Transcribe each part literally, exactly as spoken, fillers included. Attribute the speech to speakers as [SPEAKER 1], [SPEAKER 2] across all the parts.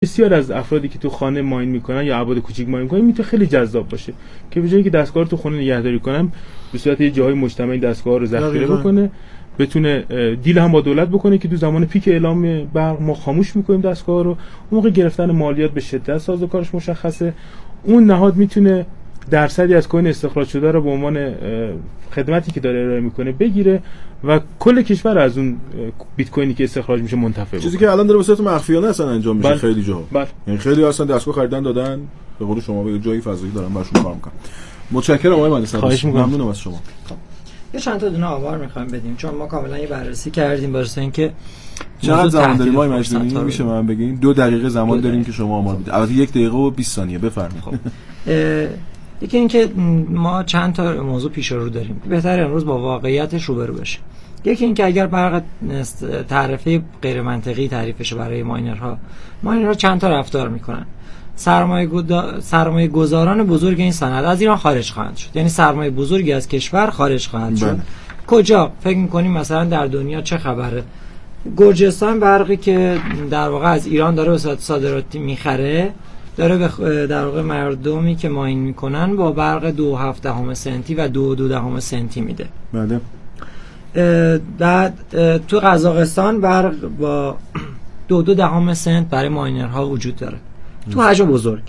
[SPEAKER 1] بسیار از افرادی که تو خانه ماین میکنن یا ابعاد کوچیک ماین میکنن میتونه خیلی جذاب باشه که به جایی که دستگاه رو تو خونه نگهداری کنن به صورت یه جاهای مجتمعی دستگاه رو ذخیره بکنه، بتونه دیل هم با دولت بکنه که تو زمان پیک اعلام برق ما خاموش میکنیم دستگاه رو، اون موقع گرفتن مالیات به شدت سازوکارش مشخصه. اون نهاد میتونه درصدی از کوین استخراج شده رو به عنوان خدمتی که داره ارائه میکنه بگیره و کل کشور از اون بیت کوینی که استخراج میشه منتفع بشه.
[SPEAKER 2] چیزی که الان داره به صورت مخفیانه اصلا انجام میشه.
[SPEAKER 1] بله.
[SPEAKER 2] خیلی جاها
[SPEAKER 1] بله.
[SPEAKER 2] یعنی خیلی اصلا دستگاه خریدن دادن به قول شما به جایی فضایی دارن براشون کار میکنن. متشکرم آقای مهندس.
[SPEAKER 1] خواهش میکنم.
[SPEAKER 2] ممنونم از شما.
[SPEAKER 3] یه چند تا دونه آمار میخوایم بدیم چون ما کاملا یه بررسی کردیم واسه اینکه
[SPEAKER 2] چقدر زمان داریم آقای مجددی؟ میشه من بگین دو دقیقه زمان داریم که شما آمار بدید. البته یک دقیقه و بیست ثانیه بفرمایید. خب
[SPEAKER 3] یکی این که ما چند تا موضوع پیش رو داریم بهتره امروز با واقعیتش روبرو بشیم. یکی این که اگر برق تعرفه غیر منطقی تعریفش برای ماینرها، ماینرها چند تا رفتار میکنن. سرمایه سرمایه گذاران بزرگ این صنعت از ایران خارج خواهند شد، یعنی سرمایه بزرگی از کشور خارج خواهند شد. بله. کجا فکر می‌کنیم مثلا در دنیا چه خبره؟ گرجستان برقی که در واقع از ایران داره به صورت صادراتی میخره داره به در واقع مردمی که ماین میکنن با برق دو هفت دهم سنتی و دو دو دهم سنتی میده.
[SPEAKER 2] بله.
[SPEAKER 3] بعد تو قزاقستان برق با دو دو دهم سنت برای ماینرها وجود داره تو حجم بزرگ.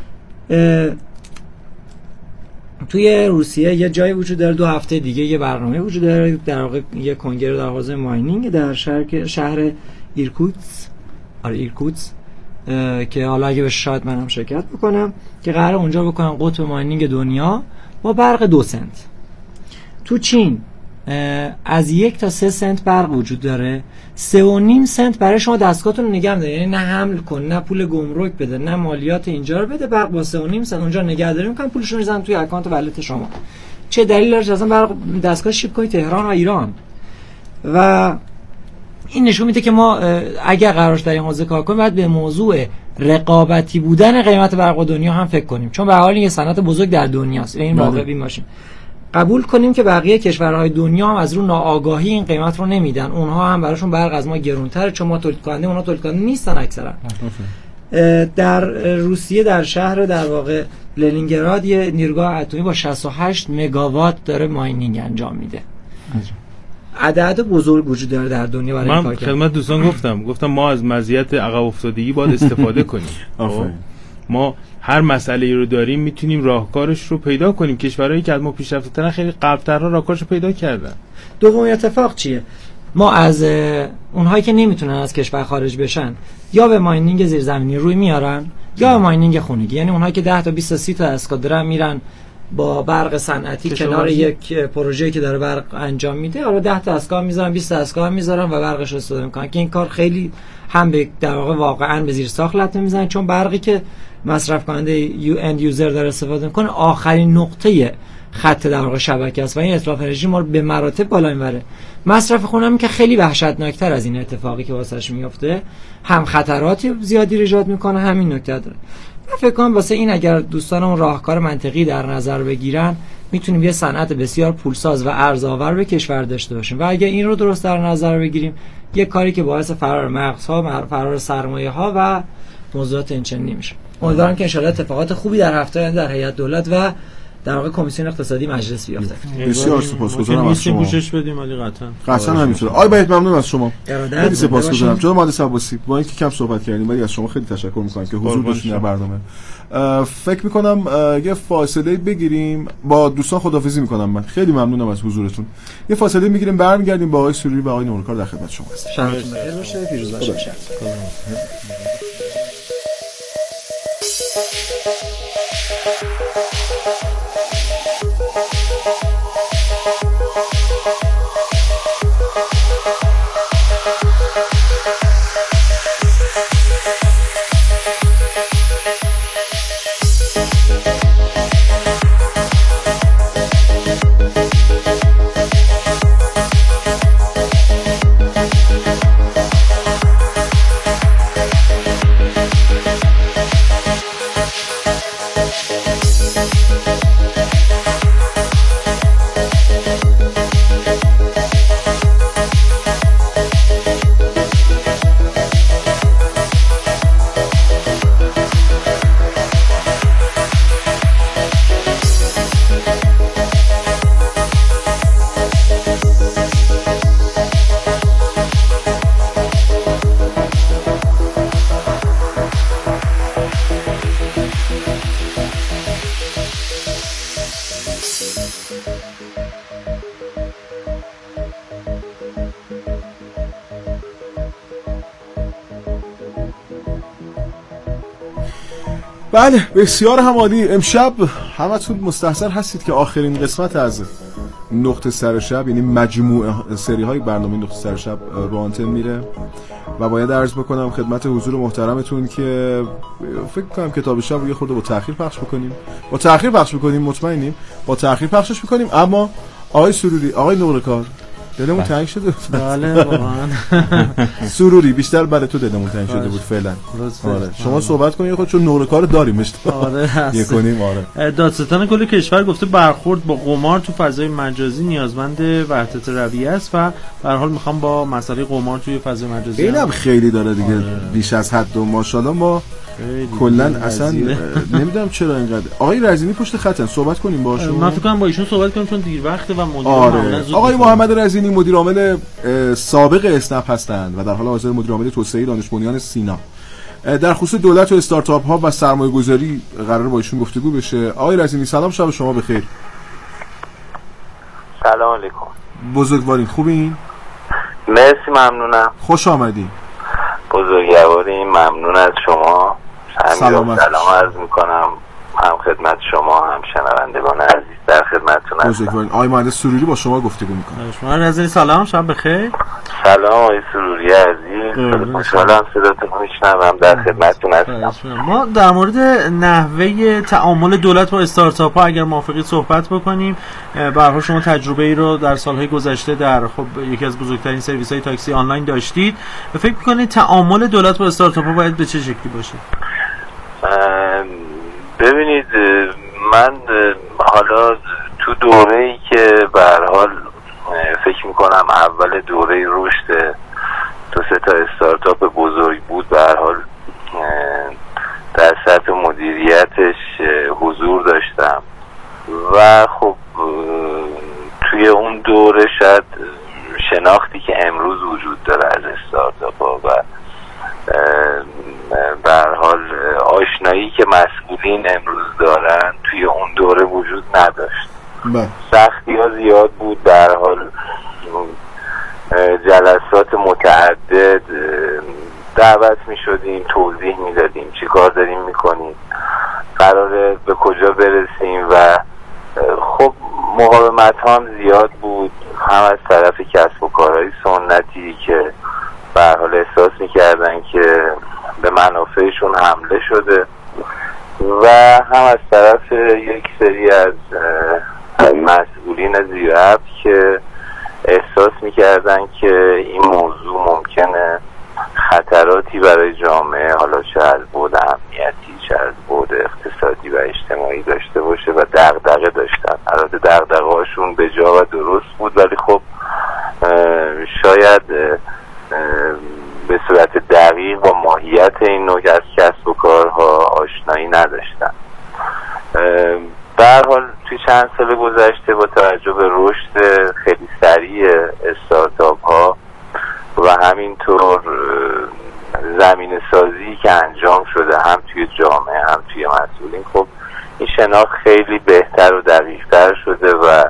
[SPEAKER 3] توی روسیه یه جایی وجود داره، دو هفته دیگه یه برنامه وجود داره در واقع یه کنگره در حوزه ماینینگ در شهر شهر ایرکوتس آره ایرکوتس که حالا اگه بشه شاید منم شرکت بکنم که قراره اونجا بکنن قطب ماینینگ دنیا با برق دو سنت. تو چین از یک تا سه سنت برق وجود داره، سه و نیم سنت برای شما دستگاهتون رو نگه داره، یعنی نه حمل کن نه پول گمرک بده نه مالیات اینجا رو بده، برق با سه و نیم سنت اونجا نگهداری میکنن، پولشون رو میذارن توی اکانت ولت شما. چه دلیلی داره اصلا برق دستگاه شیپ کنی تهران و ایران؟ و این نشون میده که ما اگر قرارش در این حوزه کار کنیم باید به موضوع رقابتی بودن قیمت برق با دنیا هم فکر کنیم، چون به هر حال این صنعت بزرگ در دنیاست. این واقعی باشیم قبول کنیم که بقیه کشورهای دنیا هم از رو ناآگاهی این قیمت رو نمیدن، اونها هم براشون برق از ما گرونتره چون ما تولید کننده اونها تولید کننده نیستن اکثرا. در روسیه در شهر در واقع لنینگراد یه نیروگاه اتمی با شصت و هشت مگاوات داره ماینینگ انجام میده. عدد بزرگ وجود داره در دنیا برای این کار.
[SPEAKER 1] من خدمت دوستان گفتم گفتم ما از مزیت عقب افتادگی باید استفاده کنیم. ما هر مسئله رو داریم میتونیم راهکارش رو پیدا کنیم. کشورهایی که از ما پیشرفته ترن خیلی قبل‌تر راهکارش رو پیدا کردن.
[SPEAKER 3] دوم اتفاق چیه؟ ما از اونهایی که نمیتونن از کشور خارج بشن یا به ماینینگ زیرزمینی روی میارن یا به ماینینگ خونگی، یعنی اونهایی که ده تا بیست تا سی تا دستگاه دارن میرن با برق صنعتی کنار یک پروژه‌ای که داره برق انجام میده، حالا ده تا دستگاه میذارن بیست تا دستگاه میذارن و برقش رو استفاده میکنن که این کار خیلی هم به در واقع واقعا به زیر ساخت لطمه میزنه، چون برقی که مصرف کننده یو اند یوزر داره استفاده میکنه آخرین نقطه خط در واقع شبکه است و این اتلاف انرژی ما رو به مراتب بالا میبره. مصرف خونم که خیلی وحشتناکتر از این اتفاقی که واسش میفته، هم خطراتی زیادی ایجاد میکنه، همین نکته داره. من فکر کنم واسه این اگر دوستانمون راهکار منطقی در نظر بگیرن میتونیم یه صنعت بسیار پولساز و ارزآور به کشور داشته باشیم و اگر این رو درست در نظر بگیریم یه کاری که باعث فرار مغزها، فرار سرمایه ها و موضوعات اینچنینی میشه. امیدوارم که ان شاء الله اتفاقات خوبی در هفته آینده در هیئت دولت و در واقع کمیسیون اقتصادی مجلس بیفته.
[SPEAKER 2] بسیار سپاسگزارم از شما.
[SPEAKER 1] گوشش بدیم ولی قطعا
[SPEAKER 2] قطعا همینطوره. آی باید ممنون از شما. خیلی سپاسگزارم. جناب مهندس عباسی، با اینکه کم صحبت کردیم ولی از شما خیلی تشکر می‌کنم که حضور داشتین در برنامه. فکر می‌کنم یه فاصله بگیریم، با دوستان خداحافظی می‌کنم. من خیلی ممنونم از حضورتون. یه فاصله می‌گیریم برمیگردیم با آقای سروری و آقای نورکار در خدمت شما هستیم.
[SPEAKER 3] شبتون بخیر باشه، پیروز باشید.
[SPEAKER 2] بله بسیار هم عالی. امشب همتون مستحضر هستید که آخرین قسمت از نقطه سر شب، یعنی مجموعه سری های برنامه نقطه سر شب رو آنتن میره و باید عرض بکنم خدمت حضور محترمتون که فکر کنم کتاب شب رو یه خورده با تأخیر پخش بکنیم با تأخیر پخش بکنیم مطمئنیم با تأخیر پخشش بکنیم. اما آقای سروری، آقای نورکار، دلمون تنگ شده.
[SPEAKER 3] بله واقعا.
[SPEAKER 2] سروری بیشتر برای تو دلمون تنگ شده بود فعلا. آره شما صحبت کنید خود، چون نورکار داریمش.
[SPEAKER 3] آره
[SPEAKER 2] یه کنیم. آره
[SPEAKER 4] دادستان کل کشور گفته برخورد با قمار تو فضای مجازی نیازمند وحدت رویه است و به هر حال میخوام با مسئله قمار توی فضای مجازی
[SPEAKER 2] اینم خیلی داره دیگه. آره. بیش از حد و ماشاءالله ما کلا اصلا نمیدونم چرا اینقدر. آقای رزینی پشت خطن، صحبت کنیم باهاشون.
[SPEAKER 4] من فکر کنم با ایشون صحبت کنیم چون دیر وقته و مدیر
[SPEAKER 2] آره. آقای محمد رزینی مدیر عامل سابق اسنپ هستند و در حال حاضر مدیر عامل توسعه دانش بنیان سینا. در خصوص دولت و استارتاپ ها و سرمایه گذاری قرار با ایشون گفتگو بشه. آقای رزینی سلام، شب شما بخیر.
[SPEAKER 5] سلام علیکم.
[SPEAKER 2] بزرگوارین، خوبین؟
[SPEAKER 5] مرسی ممنونم.
[SPEAKER 2] خوش آمدین.
[SPEAKER 5] بزرگوارین، ممنون از شما.
[SPEAKER 2] سلامت.
[SPEAKER 5] سلام عرض میکنم هم خدمت شما هم شنوندگان عزیز در خدمتتون هستم.
[SPEAKER 2] بزرگوارین. آقای مهندس سروری با شما گفتگو میکنه.
[SPEAKER 4] شما رزینی سلام، شب بخیر.
[SPEAKER 5] سلام آقای سروری عزیز، خوشحالم صداتون رو میشنوم، در خدمتتون هستم.
[SPEAKER 4] ما در مورد نحوه تعامل دولت با استارتاپ ها اگر موافقید صحبت بکنیم. به هر حال شما تجربه ای رو در سالهای گذشته در خب یکی از بزرگترین سرویس های تاکسی آنلاین داشتید. فکر می‌کنید تعامل دولت با استارتاپ ها باید به چه شکلی باشه؟
[SPEAKER 5] ببینید من حالا تو دوره‌ای که به هر حال فکر میکنم اول دوره رشد دو سه تا استارتاپ بزرگ بود، به هر حال در سطح مدیریتش حضور داشتم و خب توی اون دوره شاید شناختی که امروز وجود داره از استارتاپ ها و به هر حال آشنایی که مسئولین امروز دارن توی اون دوره وجود نداشت. سختی ها زیاد بود، در حال جلسات متعدد دعوت می شدیم، توضیح می دادیم چی کار داریم می کنیم، قراره به کجا برسیم و خب مقاومت هم زیاد بود، هم از طرف کسب و کارهای سنتی که به هر حال احساس می کردن که به منافعشون حمله شده و هم از طرف یک سری از مسئولین زیراب که احساس میکردن که این موضوع ممکنه خطراتی برای جامعه، حالا چه از بعد امنیتی چه از بعد اقتصادی و اجتماعی داشته باشه و دغدغه داشتن. البته دغدغه هاشون به جا و درست بود، ولی خب شاید به صورت دقیق با ماهیت این نوع از کسب و کارها آشنایی نداشتن. به هر حال توی چند سال گذشته با توجه به رشد خیلی سریع استارتاپ ها و همینطور زمینه سازی که انجام شده هم توی جامعه هم توی مسئولین، خب این شناخت خیلی بهتر و دقیق‌تر شده و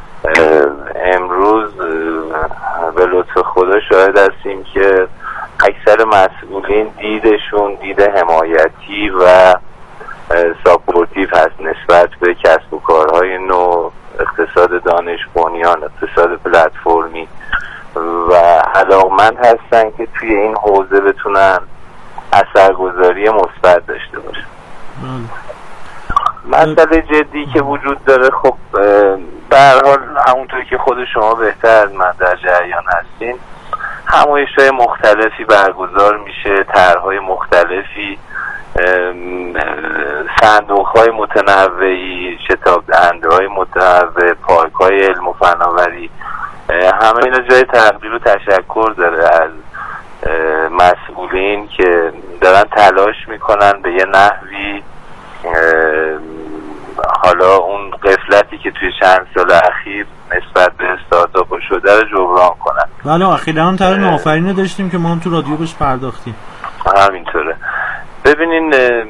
[SPEAKER 5] امروز به لطف خدا شاهد هستیم که اکثر مسئولین دیدشون دید حمایتی و ساپورتیو هست نسبت به کسب و کارهای نو، اقتصاد دانش بنیان، اقتصاد پلتفرمی و علاقمند هستن که توی این حوزه بتونن اثرگذاری مثبت داشته باشن. مسئله جدی که وجود داره خب به هر حال همونطور که خود شما بهتر من در جریان هستین، همایش‌های مختلفی برگزار میشه، طرح‌های مختلفی، صندوق‌های متنوعی، شتاب دهنده‌های متنوع، پارک‌های علم و فناوری، همه اینا جای تقدیر و تشکر داره از مسئولین که دارن تلاش میکنن به یه نحوی حالا اون غفلتی که توی چند سال اخیر نسبت به استارتاپ شده رو جبران کنن.
[SPEAKER 4] بله اخیراً هم طرح نوآفرینی داشتیم که ما هم تو رادیو بهش پرداختیم.
[SPEAKER 5] همینطوره. ببینین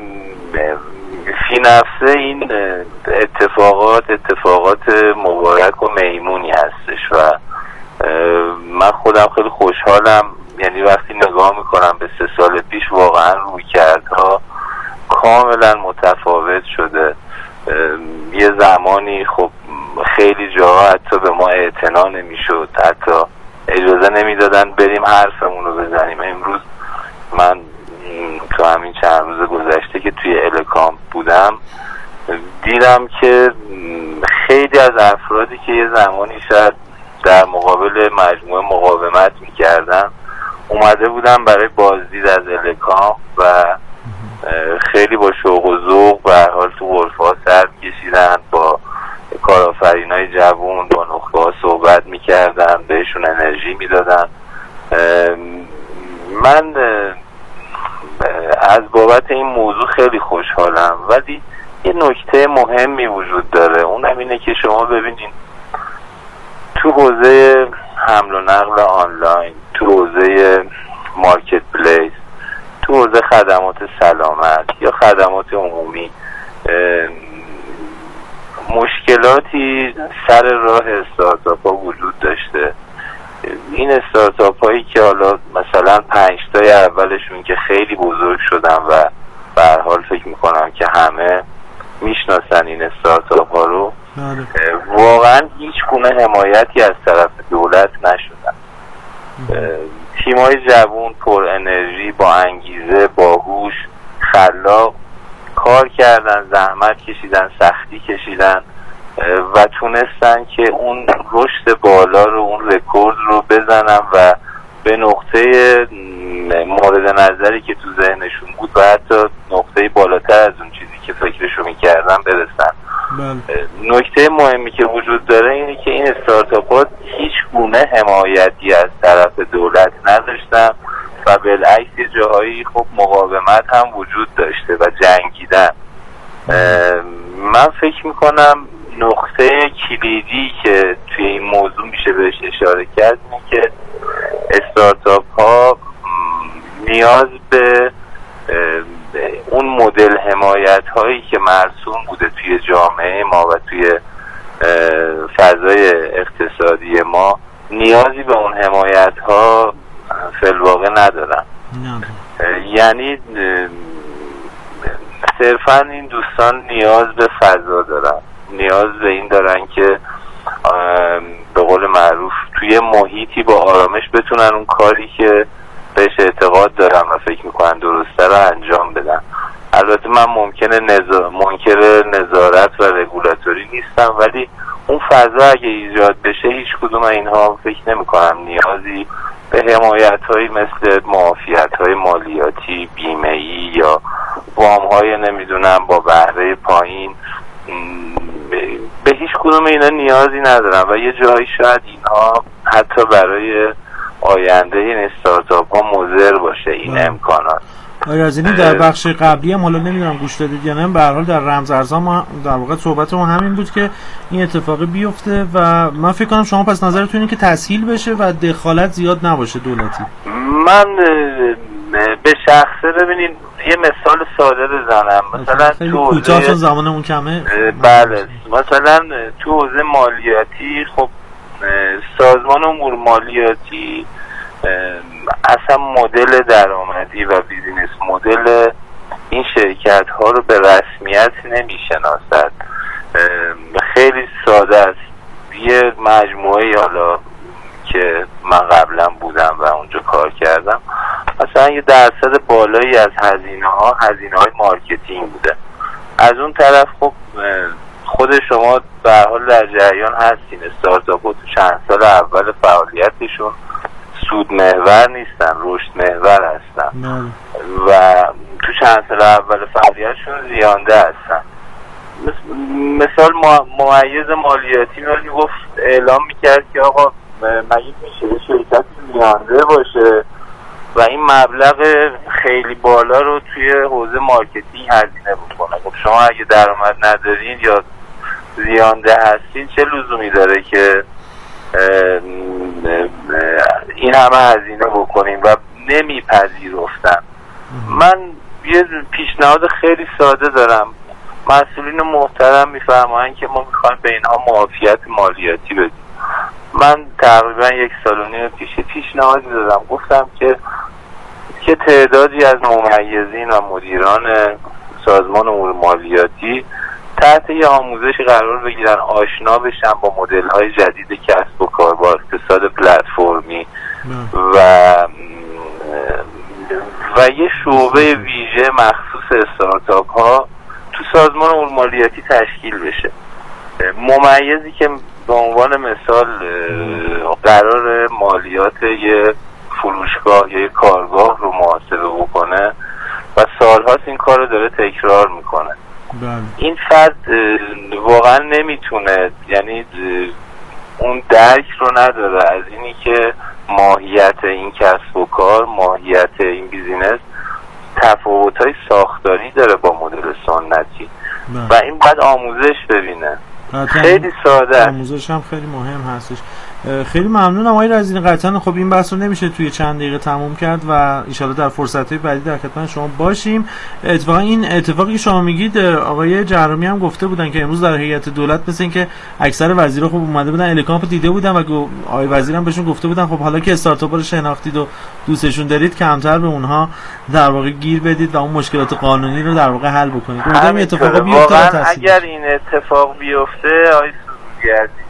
[SPEAKER 5] فی نفسه این اتفاقات اتفاقات مبارک و میمونی هستش و من خودم خیلی خوشحالم، یعنی وقتی نگاه میکنم به سه سال پیش واقعا رویکردها کاملا متفاوت شده. یه زمانی خب خیلی جاها حتی به ما اعتنا نمیشد، حتی اجازه نمیدادن بریم حرفمون رو بزنیم. امروز من تو همین چند روز گذشته که توی الکامپ بودم دیدم که خیلی از افرادی که یه زمانی شاید در مقابل مجموعه مقاومت میکردن اومده بودن برای بازدید از الکامپ و خیلی با شوق و ذوق به هر حال تو غرفه‌ها سر کشیدن، با کارآفرینای جوون با نخبه‌ها صحبت میکردن، بهشون انرژی میدادن. من از بابت این موضوع خیلی خوشحالم، ولی یه نکته مهمی وجود داره، اونم اینه که شما ببینید تو حوزه حمل و نقل آنلاین، تو حوزه مارکت پلیس، تو حوزه خدمات سلامت یا خدمات عمومی مشکلاتی سر راه استارتاپ ها وجود داشته. این استارتاپ هایی که حالا مثلا پنج تای اولشون که خیلی بزرگ شدن و به هر حال فکر میکنم که همه میشناسن این استارتاپ ها رو، واقعا هیچ گونه حمایتی از طرف دولت نشدن. تیمای جوون پر انرژی، با انگیزه، باهوش، خلاق کار کردن، زحمت کشیدن، سختی کشیدن و تونستن که اون رشد بالا رو، اون رکورد رو بزنن و به نقطه مورد نظری که تو ذهنشون بود و حتی نقطه بالاتر از اون چیزی که فکرشو میکردن برسن. نکته مهمی که وجود داره اینه که این استارتاپ ها هیچ گونه حمایتی از طرف دولت نداشتن و بالعکس جاهایی خب مقاومت هم وجود داشته و جنگیدن. من فکر میکنم نقطه کلیدی که توی این موضوع میشه بهش اشاره کرد اینه که استارتاپ ها نیاز به اون مدل حمایت هایی که مرسوم بوده توی جامعه ما و توی فضای اقتصادی ما، نیازی به اون حمایت ها فی‌الواقع ندارن. یعنی صرفا این دوستان نیاز به فضا دارن، نیاز به این دارن که به قول معروف توی محیطی با آرامش بتونن اون کاری که بهش اعتقاد دارن و فکر میکنن درسته رو انجام بدن. البته من ممکنه نظار... منکر نظارت و رگولاتوری نیستم، ولی اون فضا اگه ایجاد بشه هیچ کدوم اینها فکر نمیکنم نیازی به حمایت هایی مثل معافیت های مالیاتی، بیمه ای یا وام های نمیدونم با بهره پایین، به هیچ کدوم اینا نیازی ندارن و یه جایی شاید اینها حتی برای آینده این استارتاپ ها مضر باشه این آه. امکانات.
[SPEAKER 4] آیا از اینی در بخش قبلی هم حالا نمیدونم گوش دادید یا نه، به هر حال در رمز ارزها ما در واقع صحبت ما همین بود که این اتفاق بیفته و من فکر کنم شما پس نظرتون اینه که تسهیل بشه و دخالت زیاد نباشه دولتی.
[SPEAKER 5] من به شخصه ببینید یه مثال ساده بزنم، مثلا تو
[SPEAKER 4] کوتاه چون زمانمون کمه.
[SPEAKER 5] بله، مثلا تو حوزه مالیاتی خب سازمان امور مالیاتی اصلا مدل درآمدی و بیزینس مدل این شرکت ها رو به رسمیت نمیشناسد. خیلی ساده است. یه مجموعه حالا که من قبلا بودم و اونجا کار کردم، مثلا یه درصد بالایی از هزینه ها هزینه های مارکتینگ بوده. از اون طرف خب خود شما به هر حال در جریان هستین، استارتاپ ها تو چند سال اول فعالیتشون سود محور نیستن، رشد محور هستن نه. و تو چند سال اول فعالیتشون زیانده هستن. مثال ممیز مالیاتی می گفت اعلام میکرد که آقا مگه میشه شرکت زیانده باشه و این مبلغ خیلی بالا رو توی حوزه مارکتینگ هزینه بکنه. خب شما اگه درآمد ندارین یا زیانده هستین چه لزومی داره که این همه هزینه بکنیم و نمیپذیرفتن. من یه پیشنهاد خیلی ساده دارم. مسئولین محترم میفرمایند که ما میخوایم به اینها معافیت مالیاتی بدیم. من تقریبا یک سال و نیم پیش پیشنهادی دادم، گفتم که که تعدادی از ممیزین و مدیران سازمان امور مالیاتی تحت یه آموزشی قرار بگیرن، آشنا بشن با مدل‌های جدید کسب و کار، با اقتصاد پلتفرمی و و یه شعبه ویژه مخصوص استارتاپ ها تو سازمان امور مالیاتی تشکیل بشه. ممیزی که به عنوان مثال قرار مالیات یه فروشگاه یا یه کارگاه رو محاسبه بکنه و سالهاست این کار رو داره تکرار میکنه. این فرد واقعا نمیتونه، یعنی اون درک رو نداره از اینی که ماهیت این کسب و کار، ماهیت این بیزینس تفاوت‌های ساختاری داره با مدل سنتی و این باید آموزش ببینه. خیلی ساده،
[SPEAKER 4] آموزش هم خیلی مهم هستش. خیلی ممنونم آقای رضی. قطعا خب این بحث رو نمیشه توی چند دقیقه تموم کرد و ان شاءالله در فرصت‌های بعدی در خدمت شما باشیم. اتفاقا این اتفاقی که شما میگید آقای جهرمی هم گفته بودن که امروز در هیئت دولت مثل اینکه اکثر وزیرا خب اومده بودن الکامپ دیده بودن و آقای وزیر هم بهشون گفته بودن خب حالا که استارتاپ‌ها رو شناختید و دوستشون دارید کمتر به اونها در واقع گیر بدید و اون مشکلات قانونی رو در واقع حل بکنید. امیدوارم اتفاقا بیفته.
[SPEAKER 5] اگر این اتفاق بیفته آقای سوزگردی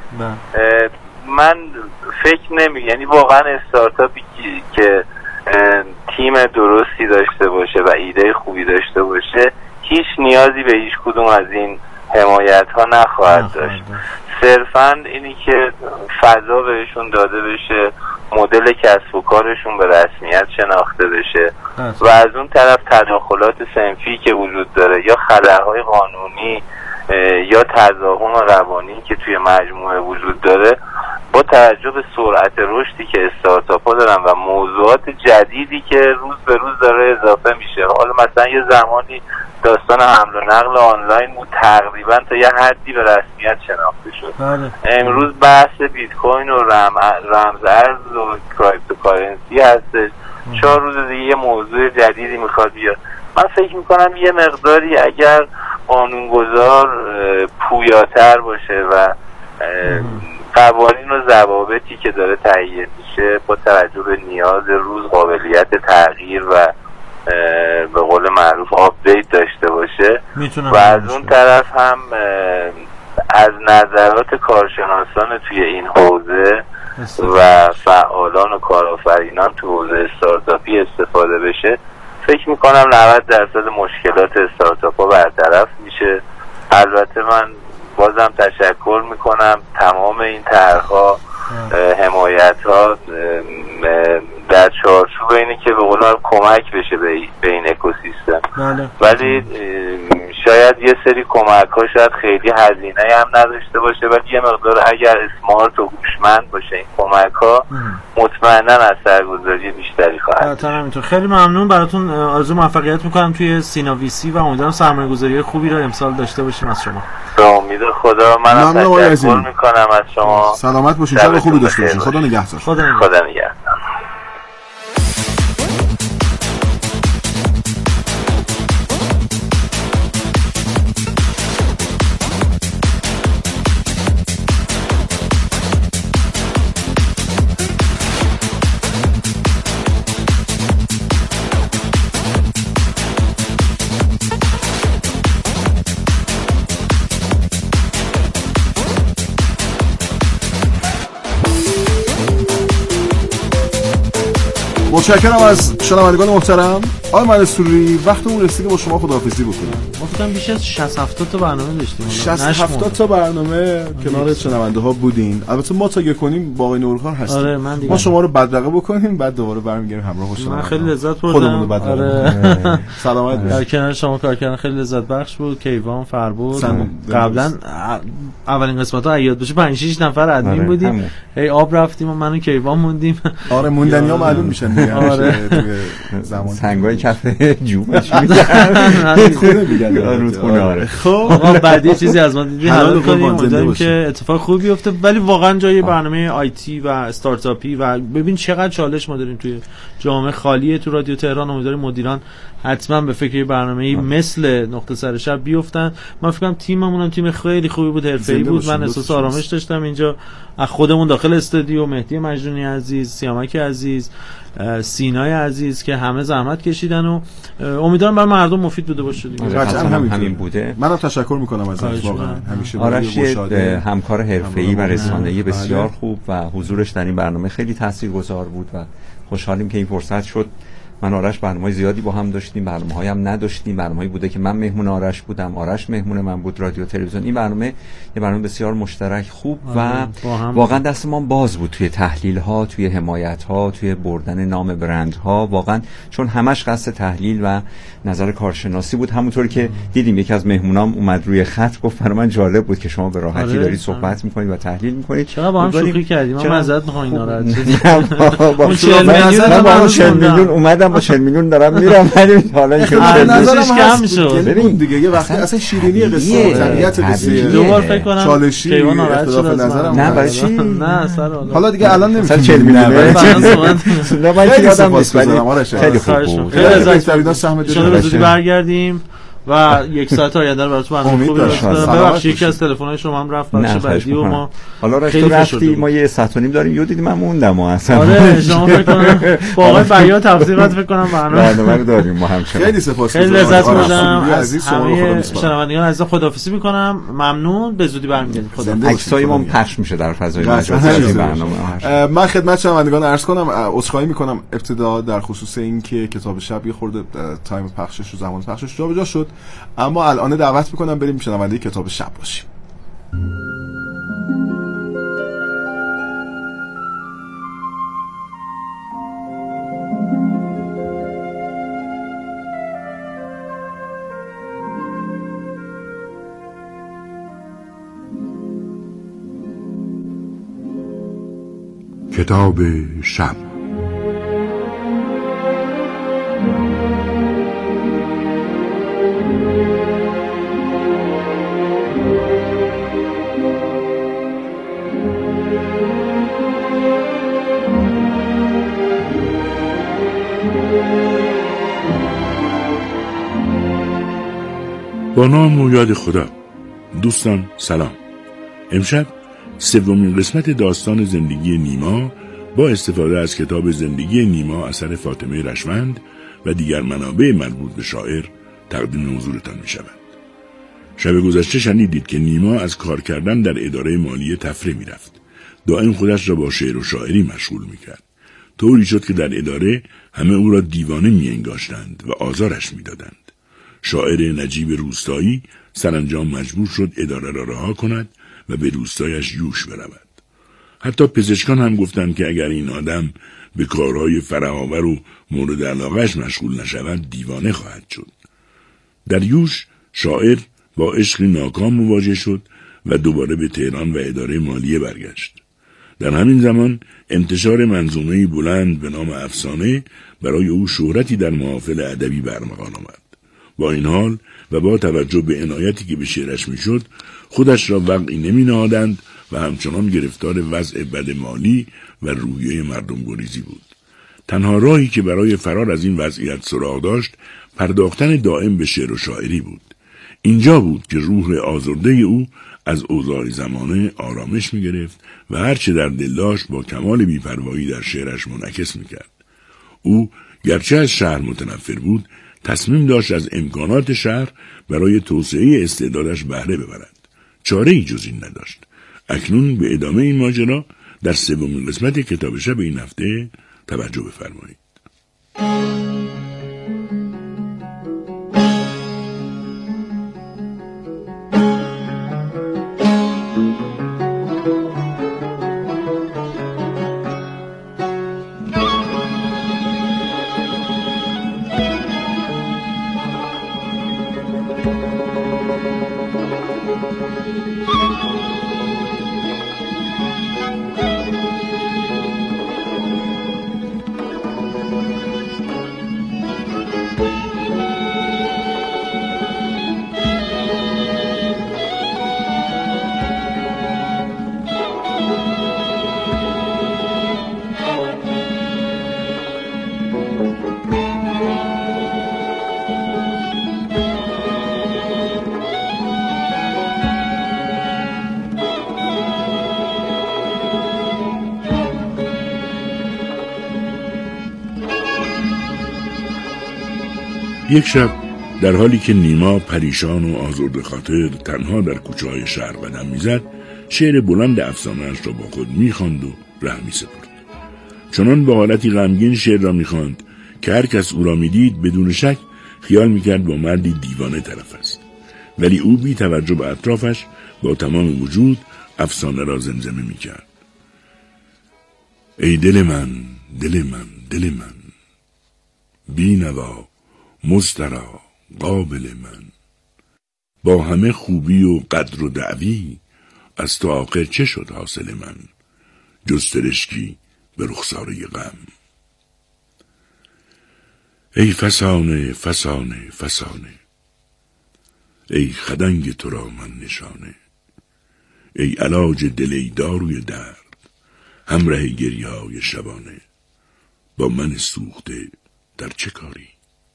[SPEAKER 5] من فکر نمی یعنی واقعا استارتاپی که تیم درستی داشته باشه و ایده خوبی داشته باشه هیچ نیازی به هیچ کدوم از این حمایت ها نخواهد داشت. صرفا اینی که فضا بهشون داده بشه، مدل کسب و کارشون به رسمیت شناخته بشه و از اون طرف تداخلات صنفی که وجود داره یا خلأهای قانونی یا تضاهم روانی که توی مجموعه وجود داره با توجه به سرعت رشدی که استارتاپ ها دارن و موضوعات جدیدی که روز به روز داره اضافه میشه. حالا مثلا یه زمانی داستان حمل و نقل آنلاین بود تقریبا تا یه حدی به رسمیت شناخته شد. امروز بحث بیت کوین و رم... رمز ارز و کریپتوکارنسی هستش. چهار روز دیگه یه موضوع جدیدی میخواد بیاد. من فکر میکنم یه مقداری اگر قانونگذار پویاتر باشه و قوانین و ضوابطی که داره تهیه میشه با توجه به نیاز روز قابلیت تغییر و به قول معروف آپدیت داشته باشه و از اون طرف هم از نظرات کارشناسان توی این حوزه و فعالان و کارآفرینان تو حوزه استارتاپی استفاده بشه، فکر میکنم نود درصد مشکلات استارتاپ ها برطرف میشه. البته من بازم تشکر میکنم تمام این طرح‌ها، حمایت ها در چارچوب اینه که به قول کمک بشه به این اکوسیستم، ولی شاید یه سری کمک ها شاید خیلی هزینه هم نداشته باشه، ولی یه مقدار اگر اسمارت و هوشمند باشه این کمک ها مطمئنا اثرگذاری بیشتری خواهد
[SPEAKER 4] داشت. خیلی ممنون براتون، آرزو موفقیت میکنم توی سینا وی سی و امیدوارم سرمایه‌گذاری خوبی رو امسال داشته باشیم از شما.
[SPEAKER 5] به امید خدا. منم تشکر میکنم از شما.
[SPEAKER 2] سلامت باشین، شب خوبی داشته باشین. خدا نگهدار.
[SPEAKER 4] خدا
[SPEAKER 5] نگهدار.
[SPEAKER 2] متشکرم از شنوندگان محترم. آقای منصوری وقتمون رسیده با شما خداحافظی بکنیم.
[SPEAKER 4] ما فکر کنم بیش از شصت هفتاد تا برنامه داشتیم.
[SPEAKER 2] شصت هفتاد تا برنامه کنار شنونده ها بودین. البته ما تاگه کنیم با آقای نورخان هستیم.
[SPEAKER 4] آره
[SPEAKER 2] ما شما رو بدرقه بکنیم بعد دوباره برمیگردیم همراه با شما.
[SPEAKER 4] من خیلی لذت بردم.
[SPEAKER 2] خودمون رو آره. سلامت باشید.
[SPEAKER 4] در کنار شما کار کردن خیلی لذت بخش بود. کیوان فربود قبلا اولین قسمت‌ها عیاد بشه پنج شش نفر ادمین بودیم. هی آب رفتیم و من و کیوان موندیم.
[SPEAKER 2] آره موندنیا معلوم میشن دیگه.
[SPEAKER 6] آره زمان سنگای کف جوبش میگن
[SPEAKER 2] خونه میگن
[SPEAKER 6] رودخونه. آره
[SPEAKER 2] خب
[SPEAKER 4] آقا بعدی چیزی از ما دیدی حالا کنیم امیدواریم که اتفاق خوبی بیفته، ولی واقعا جای برنامه آیتی و استارتاپی و ببین چقدر چالش ما داریم توی جامعه خالیه تو رادیو تهران. امیدواریم مدیران حتما به فکر برنامه‌ای مثل نقطه سر شب بیفتن. من فکر کنم تیممون هم تیم خیلی خوبی بود، حرفه‌ای بود. من احساس آرامش داشتم اینجا از خودمون داخل استودیو. مهدی مجنونی عزیز، سیامک عزیز، سینای عزیز که همه زحمت کشیدن و امیدوارم برای مردم مفید بوده باشه دیگه.
[SPEAKER 6] قطعا همین, همین بوده.
[SPEAKER 2] منم تشکر میکنم از واقعا همیشه
[SPEAKER 6] آرش همکار حرفه‌ای و رسانه‌ای بسیار خوب و حضورش در این برنامه خیلی تاثیرگذار بود و خوشحالیم که این فرصت شد. من آرش برنامه‌های زیادی با هم داشتیم، برنامه‌های هم نداشتیم. برنامه‌ای بوده که من مهمون آرش بودم، آرش مهمون من بود، رادیو تلویزیون. این برنامه یه برنامه بسیار مشترک خوب و واقعا دست ما باز بود توی تحلیل‌ها، توی حمایت‌ها، توی بردن نام برندها، واقعا چون همش قصد تحلیل و نظر کارشناسی بود. همونطوری که دیدیم یکی از مهمونام اومد روی خط گفت برای من جالب بود که شما به راحتی دارید صحبت می‌کنید و تحلیل می‌کنید.
[SPEAKER 4] چرا با هم شوخی کردیم؟ من معذرت می‌خوام اینا رو.
[SPEAKER 6] با چهل میلیون اومدم با چهل میلیون دارم میرم ولی حالا اینکه
[SPEAKER 4] نظرش کم شد.
[SPEAKER 2] ببین دیگه یه وقتی اصلا شیرینی قصه طبیعت قصه
[SPEAKER 4] دوبار فکر کنم
[SPEAKER 2] چالشی اختلاف نظرم
[SPEAKER 6] نه برای چی
[SPEAKER 4] نه سر
[SPEAKER 2] حالا دیگه الان نمیشه
[SPEAKER 6] چهل میلیون نه من که یادم نیست
[SPEAKER 2] خیلی
[SPEAKER 6] خوب بود.
[SPEAKER 2] خیلی بهترین سهم
[SPEAKER 4] شده زودی برگردیم و یک ساعت آینده رو براتون برنامه خوبی داشتم. ببخشید یکی از تلفن‌های شما هم رفت بخش بعدی و ما
[SPEAKER 6] حالا رفتیم رفتی ما یه ساعت و نیم داریم یه دیدیم من موندم اصلا.
[SPEAKER 4] آره شما فکر کنم با آقای فریاد تفسیرات فکر کنم
[SPEAKER 6] برنامه رو داریم ما همچنان.
[SPEAKER 2] خیلی سپاس
[SPEAKER 4] خیلی لذت بردم از همه شنوندگان عزیز. خداحافظی می‌کنم، ممنون، به زودی برمیگردیم. خدا
[SPEAKER 6] عکسای ما پخش میشه در فضای مجازی برنامه.
[SPEAKER 2] من خدمت شنوندگان عرض کنم عذرخواهی می‌کنم ابتدا در خصوص اینکه کتاب شب یه خورده تایم پخشش و زمان پخشش جابجا شد، اما الان دعوت میکنم بریم شنونده کتاب شب باشیم.
[SPEAKER 7] کتاب شب. با نام و یاد خدا. دوستان سلام. امشب سومین قسمت داستان زندگی نیما با استفاده از کتاب زندگی نیما اثر فاطمه رشوند و دیگر منابع مربوط به شاعر تقدیم حضورتان می شود. شب گذشته شنیدید که نیما از کار کردن در اداره مالی تفریح می رفت. دائم خودش را با شعر و شاعری مشغول می کرد. طوری شد که در اداره همه او را دیوانه می انگاشتند و آزارش می دادند. شاعر نجیب روستایی سرانجام مجبور شد اداره را رها کند و به روستایش یوش برود. حتی پزشکان هم گفتند که اگر این آدم به کارهای فراآور و مورد علاقه‌اش مشغول نشود دیوانه خواهد شد. در یوش شاعر با عشقی ناکام مواجه شد و دوباره به تهران و اداره مالیه برگشت. در همین زمان انتشار منظومه‌ای بلند به نام افسانه برای او شهرتی در محافل ادبی برمغان آمد. با این حال و با توجه به عنایتی که به شعرش میشد خودش را وقعی نمی نهادند و همچنان گرفتار وضع بد مالی و روحیه مردم گریزی بود. تنها راهی که برای فرار از این وضعیت سراغ داشت پرداختن دائم به شعر و شاعری بود. اینجا بود که روح آزرده او از اوضاع زمانه آرامش می گرفت و هرچه در دل داشت با کمال بی‌پروایی در شعرش منعکس می کرد. او گرچه از شهر متنفر بود تصمیم داشت از امکانات شهر برای توسعه استعدادش بهره ببرد. چاره‌ای جز این نداشت. اکنون به ادامه این ماجرا در سومین قسمت کتاب شب این هفته توجه بفرمایید. یک شب در حالی که نیما پریشان و آزرده خاطر تنها در کوچه‌های شهر قدم میزد، شعر بلند افسانه‌اش را با خود می‌خواند و ره می‌سپرد. چنان با حالتی غمگین شعر را می‌خواند که هر کس او را می‌دید بدون شک خیال می‌کرد با مردی دیوانه طرف است، ولی او بی توجه به اطرافش با تمام وجود افسانه را زمزمه می‌کرد. ای دل من، دل من، دل من، بی‌نوا، مضطرا، قابل من، با همه خوبی و قدر و دعوی، از تو آخر چه شد حاصل من، جز ترشکی به رخساره غم. ای فسانه، فسانه، فسانه، ای خدنگ تو را من نشانه، ای علاج دل، ای داروی درد، همراه گریه های شبانه، با من سوخته در چه کاری؟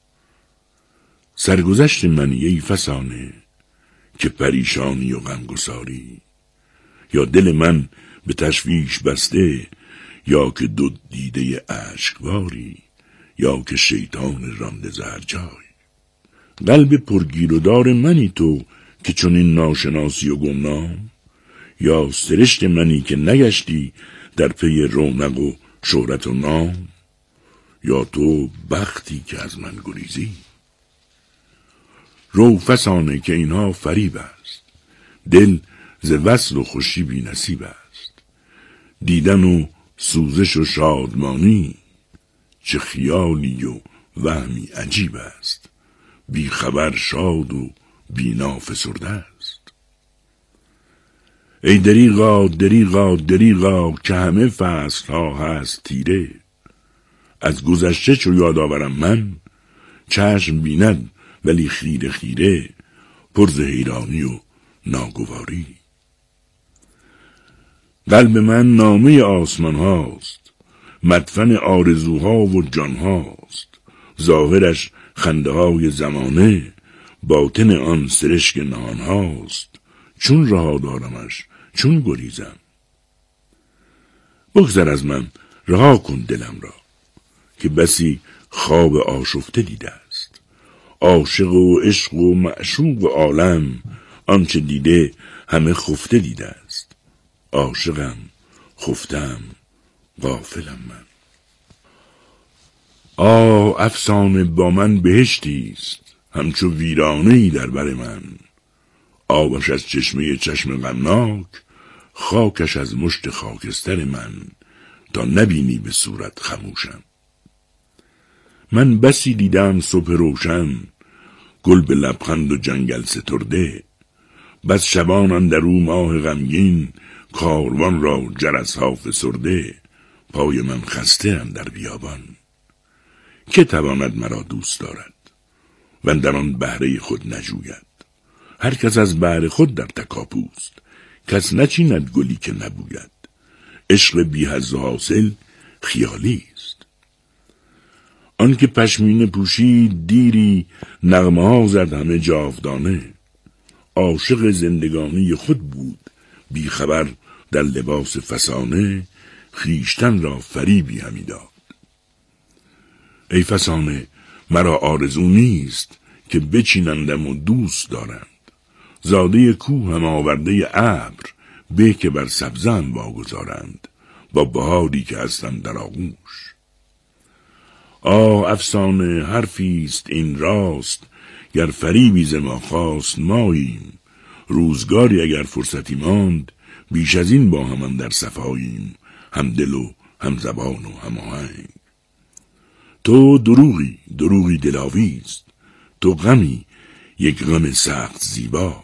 [SPEAKER 7] سرگذشت منی ای فسانه، که پریشانی و غمگساری، یا دل من به تشویش بسته، یا که دو دیده اشکباری، یا که شیطان رانده زهر جای. قلب پرگیر و دار منی تو که چنین ناشناسی و گمنام، یا سرشت منی که نگشتی در پی رونق و شهرت و نام، یا تو بختی که از من گریزی. رو فسانه که اینها فریب است، دل ز وصل و خوشی بی نصیب است، دیدن و سوزش و شادمانی، چه خیالی و وهمی عجیب است، بی خبر شاد و بی نافسرده است. ای دریغا، دریغا، دریغا، که همه فصل ها هست تیره، از گذشته چو یاد آورم من، چشم بیند ولی خیره خیره، پر ز حیرانی و ناگواری. قلب من نامه آسمان هاست، مدفن آرزوها و جان هاست، ظاهرش خنده های زمانه، باطن آن سرشک نهان هاست. چون رها دارمش، چون گریزم، بگذر از من، رها کن دلم را، که بسی خواب آشفته دیده است. عاشق و عشق و معشوق عالم، آنچه دیده همه خفته دیده است. عاشقم، خفتم، غافلم من. آه افسانه با من بهشتی است، همچو ویرانه‌ای در بر من. آبش از چشمه چشم غمناک، خاکش از مشت خاکستر من. تا نبینی به صورت خموشم. من بسی دیدم صبح روشن، گل به لبخند و جنگل سترده. بس شبان اندرو ماه غمگین، کاروان را جرس ها فسرده. پای من خسته اندر بیابان، که تواند مرا دوست دارد و در آن بهره خود نجوید. هر کس از بهر خود در تکاپوست، کس نچیند گلی که نبوید. عشق بی حظ و حاصل خیالی است. آن که پشمینه پوشید دیری، نغمه ها زد همه جاودانه. عاشق زندگانی خود بود، بی خبر در لباس فسانه. خیشتن را فریبی همی داد. ای فسانه مرا آرزو نیست، که بچینندم و دوست دارند. زاده کوه هم آورده ابر، به که بر سبزم واگذارند. با بهاری که هستم در آغوش. آه افسانه حرفیست این راست، گر فریبی ز ما خواست ماییم. روزگاری اگر فرصتی ماند، بیش از این با هم در صفاییم. هم دل و هم زبان و هم آهنگ. تو دروغی، دروغی دلاویست. تو غمی، یک غم سخت زیبا.